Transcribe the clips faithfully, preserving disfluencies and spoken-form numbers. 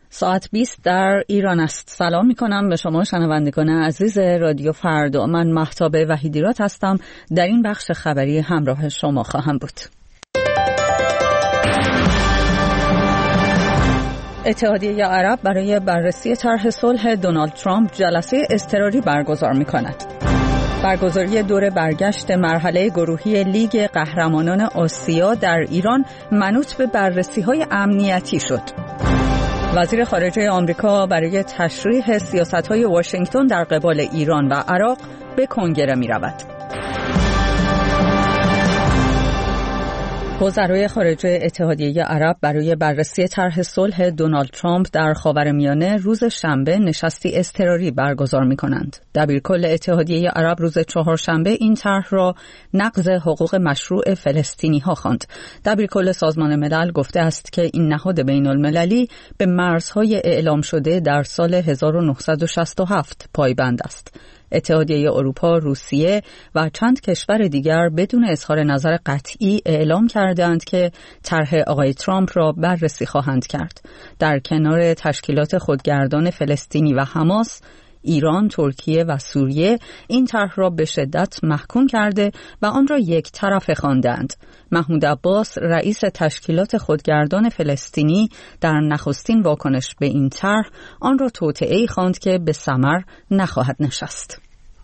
ساعت بیست در ایران است. سلام می کنم به شما شنوندگان عزیز رادیو فردا. من مهتاب وحیدیرات هستم. در این بخش خبری همراه شما خواهم بود. اتحادیه عرب برای بررسی طرح صلح دونالد ترامپ جلسه اضطراری برگزار می کند. برگزاری دور برگشت مرحله گروهی لیگ قهرمانان آسیا در ایران منوط به بررسی‌های امنیتی شد. وزیر خارجه آمریکا برای تشریح سیاست‌های واشنگتن در قبال ایران و عراق به کنگره می‌رود. وزرای خارجه اتحادیه عرب برای بررسی طرح صلح دونالد ترامپ در خاورمیانه روز شنبه نشستی اضطراری برگزار می‌کنند. دبیرکل اتحادیه عرب روز چهارشنبه این طرح را نقض حقوق مشروع فلسطینی‌ها خواند. دبیرکل سازمان ملل گفته است که این نهاد بین‌المللی به مرزهای اعلام شده در سال هزار و نهصد و شصت و هفت پایبند است. اتحادیه اروپا، روسیه و چند کشور دیگر بدون اظهار نظر قطعی اعلام کردند که طرح آقای ترامپ را بررسی خواهند کرد. در کنار تشکیلات خودگردان فلسطینی و حماس، ایران، ترکیه و سوریه این طرح را به شدت محکوم کرده و آن را یک طرفه خواندند. محمود عباس، رئیس تشکیلات خودگردان فلسطینی، در نخستین واکنش به این طرح آن را توطئه‌ای خواند که به ثمر نخواهد نشست.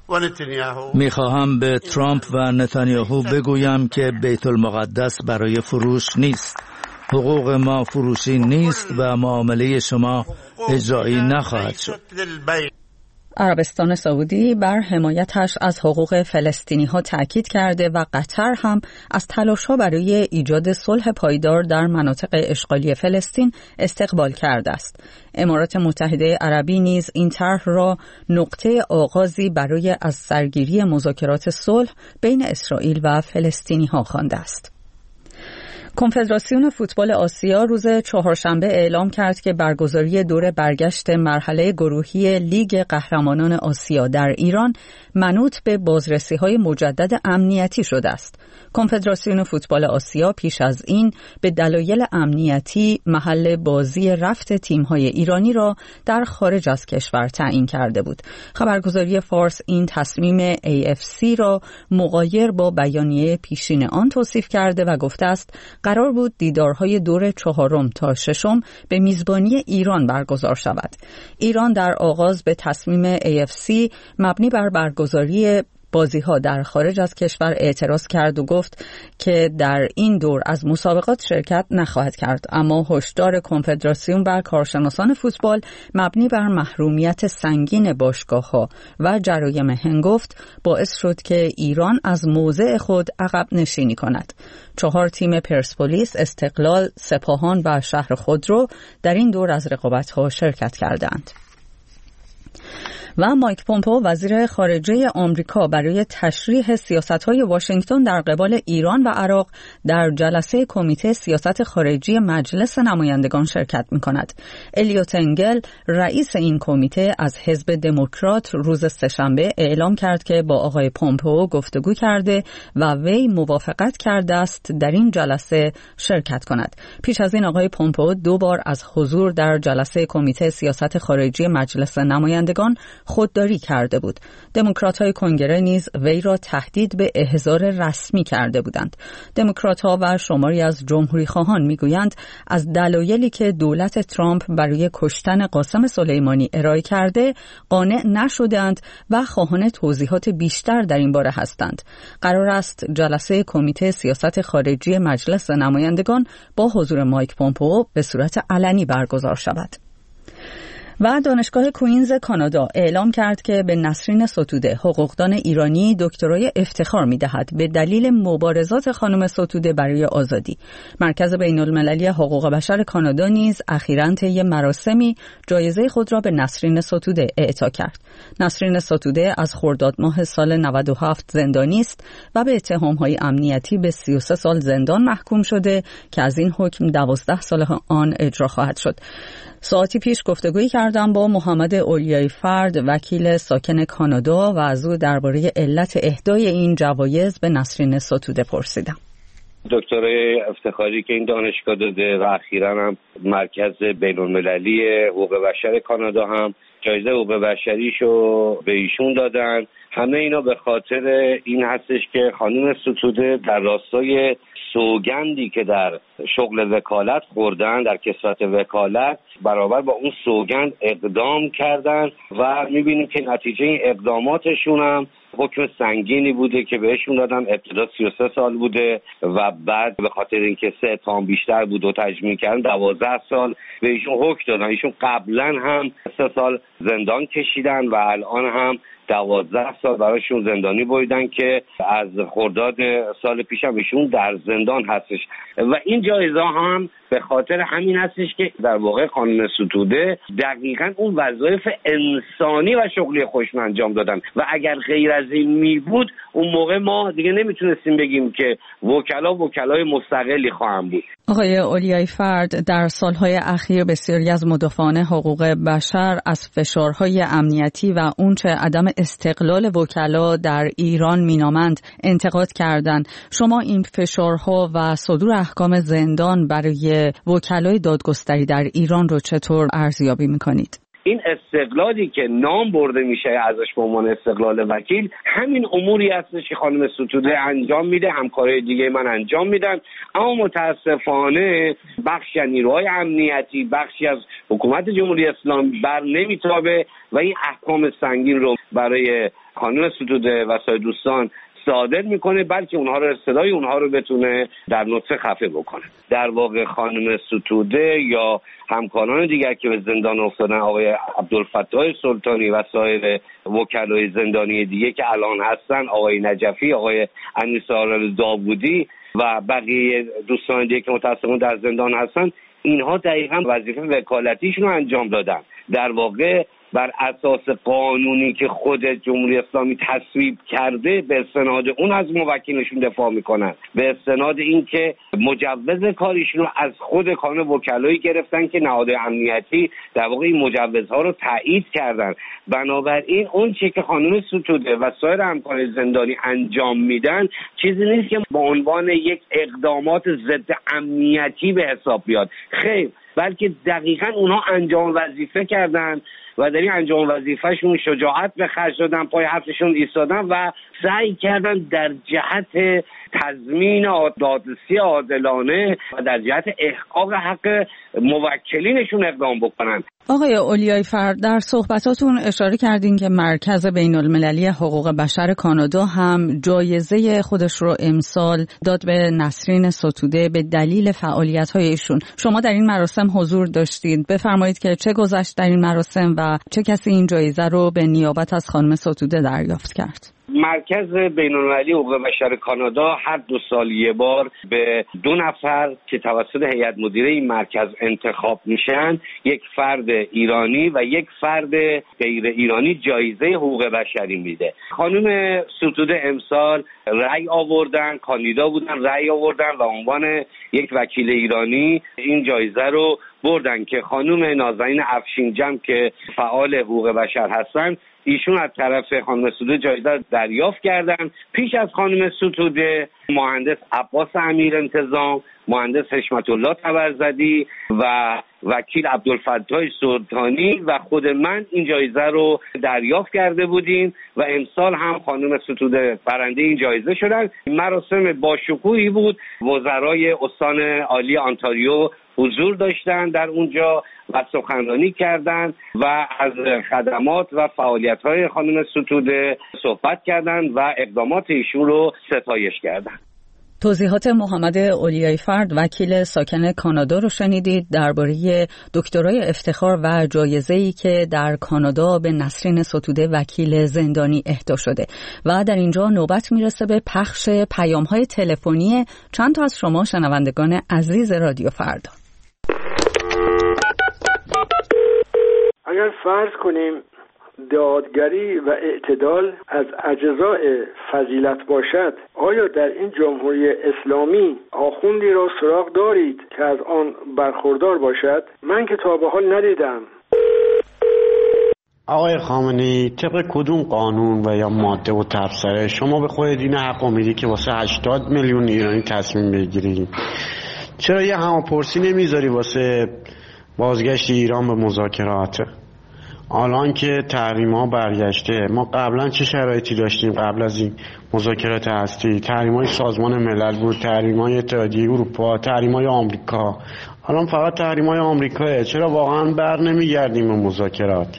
میخواهم به ترامپ و نتانیاهو بگویم که بیت المقدس برای فروش نیست. حقوق ما فروشی نیست و معامله شما اجرایی نخواهد شد. عربستان سعودی بر حمایتش از حقوق فلسطینی ها تأکید کرده و قطر هم از تلاش ها برای ایجاد صلح پایدار در مناطق اشغالی فلسطین استقبال کرده است. امارات متحده عربی نیز این طرح را نقطه آغازی برای از سرگیری مذاکرات صلح بین اسرائیل و فلسطینی ها خوانده است. کنفدراسیون فوتبال آسیا روز چهارشنبه اعلام کرد که برگزاری دور برگشت مرحله گروهی لیگ قهرمانان آسیا در ایران منوط به بازرسی‌های مجدد امنیتی شده است. کنفدراسیون فوتبال آسیا پیش از این به دلایل امنیتی محل بازی رفت تیم‌های ایرانی را در خارج از کشور تعیین کرده بود. خبرگزاری فارس این تصمیم ای اف سی را مغایر با بیانیه پیشین آن توصیف کرده و گفته است قرار بود دیدارهای دور چهارم تا ششم به میزبانی ایران برگزار شود. ایران در آغاز به تصمیم ای اف سی مبنی بر برگزاری بازی‌ها در خارج از کشور اعتراض کرد و گفت که در این دور از مسابقات شرکت نخواهد کرد، اما هشدار کنفدراسیون بر کارشناسان فوتبال مبنی بر محرومیت سنگین باشگاه‌ها و جرایم هنگفت باعث شد که ایران از موضع خود عقب نشینی کند. چهار تیم پرسپولیس، استقلال، سپاهان و شهر خودرو در این دور از رقابت‌ها شرکت کردند. و مایک پومپئو وزیر خارجه آمریکا برای تشریح سیاست‌های واشنگتن در قبال ایران و عراق در جلسه کمیته سیاست خارجی مجلس نمایندگان شرکت می‌کند. الیوت انگل رئیس این کمیته از حزب دموکرات روز سه‌شنبه اعلام کرد که با آقای پومپئو گفتگو کرده و وی موافقت کرده است در این جلسه شرکت کند. پیش از این آقای پومپئو دو بار از حضور در جلسه کمیته سیاست خارجی مجلس نمایندگان خودداری کرده بود. دموکرات‌های کنگره نیز وی را تهدید به احضار رسمی کرده بودند. دموکرات‌ها و شماری از جمهوری‌خواهان می‌گویند از دلایلی که دولت ترامپ برای کشتن قاسم سلیمانی ارائه کرده قانع نشدند و خواهان توضیحات بیشتر در این باره هستند. قرار است جلسه کمیته سیاست خارجی مجلس نمایندگان با حضور مایک پومپئو به صورت علنی برگزار شود. و دانشگاه کوینز کانادا اعلام کرد که به نسرین ستوده حقوقدان ایرانی دکترای افتخار می‌دهد به دلیل مبارزات خانم ستوده برای آزادی. مرکز بین‌المللی حقوق بشر کانادا نیز اخیراً طی مراسمی جایزه خود را به نسرین ستوده اعطا کرد. نسرین ستوده از خرداد ماه سال نود و هفت زندانی است و به اتهام‌های امنیتی به سی و سه سال زندان محکوم شده که از این حکم دوازده سال آن اجرا خواهد شد. ساعتی پیش گفتگویی کردم با محمد اولیای فرد، وکیل ساکن کانادا، و از او درباره علت اهدای این جوایز به نسرین ستوده پرسیدم. دکترای افتخاری که این دانشگاه داده و اخیراً هم مرکز بین‌المللی حقوق بشر کانادا هم جایزه حقوق بشریشو به ایشون دادن. همه اینا به خاطر این هستش که خانم ستوده در راستای سوگندی که در شغل وکالت خوردن، در کسوت وکالت، برابر با اون سوگند اقدام کردن و میبینیم که نتیجه این اقداماتشون هم حکم سنگینی بوده که بهشون دادن. ابتدا سی و سه سال بوده و بعد به خاطر اینکه سه اتهام بیشتر بود و تجمیع کردن دوازده سال به ایشون حکم دادن. ایشون قبلا هم سه سال زندان کشیدن و الان هم دوازده سال برایشون زندانی بریدن که از خرداد سال پیش هم ایشون در زندان هستش و این جایزه هم به خاطر همین هستش که در واقع خانم ستوده دقیقاً اون وظایف انسانی و شغلی خودشون انجام دادن و اگر غیر از این می بود اون موقع ما دیگه نمیتونستیم بگیم که وکلا وکلای مستقلی خواهم بود. آقای اولیای فرد، در سالهای اخیر بسیاری از مدافعان حقوق بشر از فشارهای امنیتی و اونچه عدم استقلال وکلا در ایران مینامند انتقاد کردند. شما این فشارها و صدور احکام زندان برای وکلای دادگستری در ایران رو چطور ارزیابی میکنید؟ این استقلالی که نام برده میشه ازش به عنوان استقلال وکیل، همین اموری هستش که خانم ستوده انجام میده، همکارای دیگه من انجام میدن، اما متاسفانه بخشی از نیروهای امنیتی، بخشی از حکومت جمهوری اسلامی بر نمیتابه و این احکام سنگین رو برای خانم ستوده و سایر دوستان صادر میکنه، بلکه اونها رو صدای اونها رو بتونه در نطفه خفه بکنه. در واقع خانم ستوده یا همکاران دیگر که به زندان افتادن، آقای عبدالفتاح سلطانی و سایر وکلای زندانی دیگه که الان هستن، آقای نجفی، آقای انیس‌آرال داوودی و بقیه دوستان دیگه که متأسفانه در زندان هستن، اینها دقیقاً وظیفه وکالتیشون رو انجام دادن. در واقع بر اساس قانونی که خود جمهوری اسلامی تصویب کرده به استناد اون از موکلشون دفاع میکنن، به استناد این که مجوز کاریشون رو از خود کانون وکلایی گرفتن که نهاد امنیتی در واقع این مجوزها رو تایید کردن. بنابراین اون چیزی که خانم ستوده و سایر همکاران زندانی انجام میدن چیزی نیست که به عنوان یک اقدامات ضد امنیتی به حساب بیاد، خیر، بلکه دقیقاً اونها انجام وظیفه کردن و در این انجام وظیفهشون شجاعت به خرج دادن، پای حرفشون ایستادن و سعی کردن در جهت تضمین دادرسی عادلانه و در جهت احقاق حق موکلینشون اقدام بکنن. آقای اولیای فرد، در صحبتاتون اشاره کردین که مرکز بین‌المللی حقوق بشر کانادا هم جایزه خودش رو امسال داد به نسرین ستوده به دلیل فعالیت‌های ایشون. شما در این مراسم حضور داشتید. بفرمایید که چه گذشت در این مراسم و چه کسی این جایزه رو به نیابت از خانم ستوده دریافت کرد؟ مرکز بین‌المللی حقوق بشر کانادا هر دو سال یک بار به دو نفر که توسط هیئت مدیره این مرکز انتخاب میشن، یک فرد ایرانی و یک فرد غیر ایرانی، جایزه حقوق بشری میده. خانم ستوده امسال رأی آوردن، کاندیدا بودن، رأی آوردن و عنوان یک وکیل ایرانی این جایزه رو بردن که خانم نازنین افشین‌جم که فعال حقوق بشر هستن، ایشون از طرف خانم ستوده جایزه دریافت کردن. پیش از خانم ستوده مهندس عباس امیر انتظام، مهندس حشمت الله طبرزدی و وکیل عبدالفتاح سلطانی و خود من این جایزه رو دریافت کرده بودیم و امسال هم خانم ستوده برنده این جایزه شدن. مراسم باشکوهی بود، وزرای استان عالی آنتاریو حضور داشتن در اونجا و سخنرانی کردند و از خدمات و فعالیت‌های خانم ستوده صحبت کردند و اقدامات ایشون رو ستایش کردند. توضیحات محمد اولیای فرد، وکیل ساکن کانادا رو شنیدید درباره دکترای افتخار و جایزه‌ای که در کانادا به نسرین ستوده وکیل زندانی اهدا شده و در اینجا نوبت میرسه به پخش پیام‌های تلفنی چند تا از شما شنوندگان عزیز رادیو فردا. اگر فرض کنیم دادگری و اعتدال از اجزاء فضیلت باشد، آیا در این جمهوری اسلامی آخوندی را سراغ دارید که از آن برخوردار باشد؟ من که تا به حال ندیدم. آقای خامنه‌ای طبق کدوم قانون و یا ماده و تبصره شما به خود این حق میدی که واسه هشتاد میلیون ایرانی تصمیم بگیری؟ چرا یه هماپرسی نمیذاری واسه بازگشت ایران به مذاکرات؟ الان که تحریم ها برگشته، ما قبلا چه شرایطی داشتیم قبل از این مذاکرات هستی؟ تحریم های سازمان ملل بود، تحریم های اتحادیه اروپا، تحریم های آمریکا. الان فقط تحریم های آمریکاه. چرا واقعا بر نمیگردیم به مذاکرات؟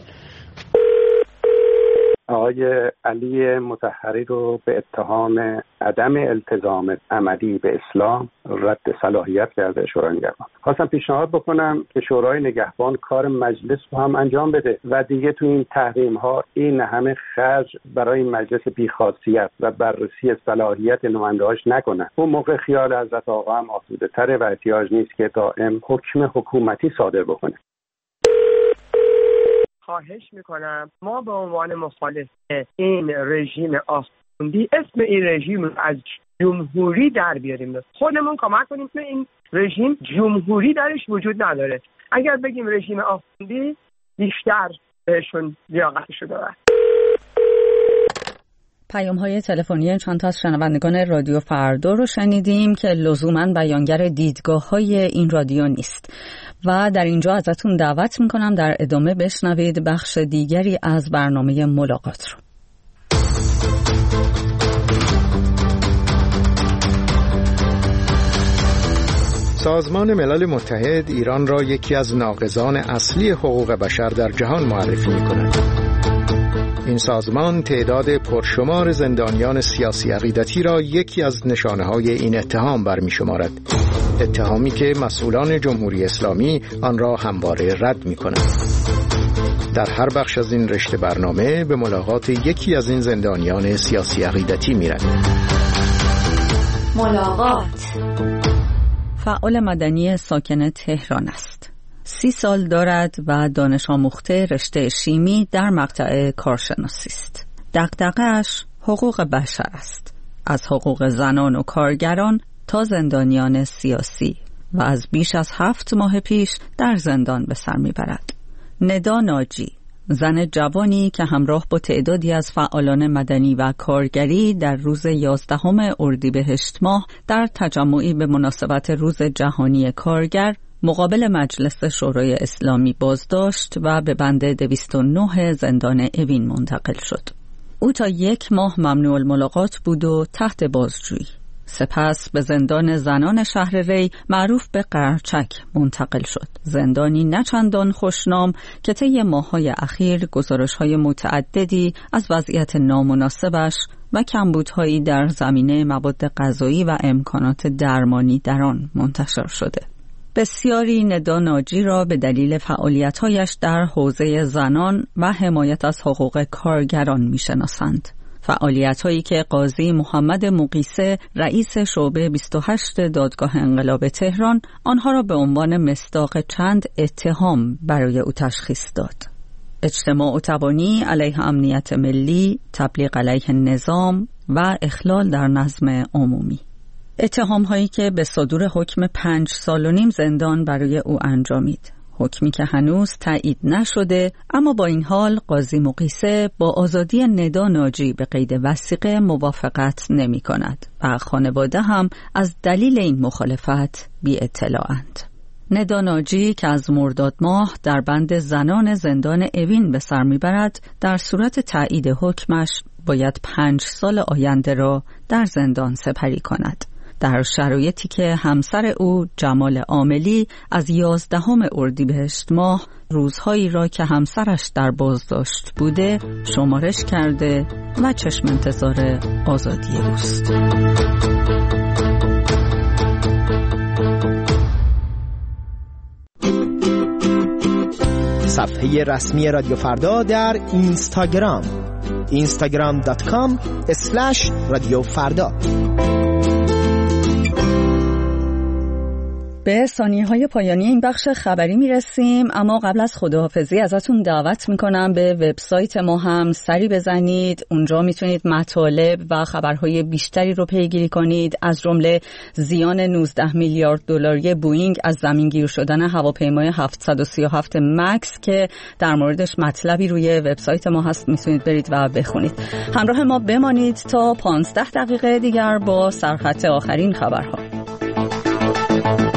آقای علی مطهری رو به اتهام عدم التزام عملی به اسلام رد صلاحیت کرده شورای نگهبان. خواستم پیشنهاد بکنم که شورای نگهبان کار مجلس رو هم انجام بده و دیگه تو این تحریم ها این همه خرج برای مجلس بیخاصیت و بررسی صلاحیت نماینده‌هاش نکنه. اون موقع خیال حضرت آقا هم آسوده تره و احتیاج نیست که دائم حکم حکومتی صادر بکنه. خواهش میکنم ما به عنوان مخالف این رژیم آخوندی اسم این رژیم رو از جمهوری در بیاریم، خودمون کمک کنیم که این رژیم جمهوری درش وجود نداره. اگر بگیم رژیم آخوندی بیشتر بهشون لیاقتشو داره. پیام های تلفنی چند تا از شنوندگان رادیو فردا رو شنیدیم که لزوماً بیانگر دیدگاه های این رادیو نیست و در اینجا ازتون دعوت میکنم در ادامه بشنوید بخش دیگری از برنامه ملاقات رو. سازمان ملل متحد ایران را یکی از ناقضان اصلی حقوق بشر در جهان معرفی میکند. این سازمان تعداد پرشمار زندانیان سیاسی عقیدتی را یکی از نشانه‌های این اتهام برمی شمارد. اتهامی که مسئولان جمهوری اسلامی آن را همواره رد می کنند. در هر بخش از این رشته برنامه به ملاقات یکی از این زندانیان سیاسی عقیدتی می رویم. ملاقات فعال مدنی ساکن تهران است. سی سال دارد و دانش آموخته رشته شیمی در مقطع کارشناسی است. دغدغه‌اش حقوق بشر است، از حقوق زنان و کارگران تا زندانیان سیاسی و از بیش از هفت ماه پیش در زندان به سر میبرد. ندا ناجی، زن جوانی که همراه با تعدادی از فعالان مدنی و کارگری در روز یازدهم اردیبهشت ماه در تجمعی به مناسبت روز جهانی کارگر مقابل مجلس شورای اسلامی بازداشت و به بند دویست و نه زندان اوین منتقل شد. او تا یک ماه ممنوع الملاقات بود و تحت بازجویی. سپس به زندان زنان شهر ری معروف به قرچک منتقل شد. زندانی نچندان خوشنام که طی ماه‌های اخیر گزارش‌های متعددی از وضعیت نامناسبش و کمبودهایی در زمینه مواد غذایی و امکانات درمانی در آن منتشر شده. بسیاری ندا ناجی را به دلیل فعالیت‌هایش در حوزه زنان و حمایت از حقوق کارگران می‌شناسند. فعالیت‌هایی که قاضی محمد مقیسه رئیس شعبه بیست و هشت دادگاه انقلاب تهران آنها را به عنوان مصداق چند اتهام برای او تشخیص داد: اجتماع و تبانی علیه امنیت ملی، تبلیغ علیه نظام و اخلال در نظم عمومی. اتهام هایی که به صدور حکم پنج سال و نیم زندان برای او انجامید. حکمی که هنوز تایید نشده، اما با این حال قاضی مقیسه با آزادی ندا ناجی به قید وثیقه موافقت نمی کند و خانواده هم از دلیل این مخالفت بی اطلاعند. ندا ناجی که از مرداد ماه در بند زنان زندان اوین به سر می برد، در صورت تایید حکمش باید پنج سال آینده را در زندان سپری کند، در شرایطی که همسر او جمال عاملی از یازدهم اردیبهشت ماه روزهایی را که همسرش در بازداشت بوده شمارش کرده و چشم انتظار آزادی اوست. صفحه رسمی رادیو فردا در اینستاگرام اینستاگرام دات کام اسلش رادیو فردا. به ثانیه‌های پایانی این بخش خبری میرسیم، اما قبل از خداحافظی ازتون دعوت میکنم به وبسایت ما هم سری بزنید. اونجا میتونید مطالب و خبرهای بیشتری رو پیگیری کنید، از جمله زیان نوزده میلیارد دلاری بوئینگ از زمینگیر شدن هواپیمای هفتصد و سی و هفت مکس که در موردش مطلبی روی وبسایت ما هست، میتونید برید و بخونید. همراه ما بمانید تا پانزده دقیقه دیگر با سرخط آخرین خبرها.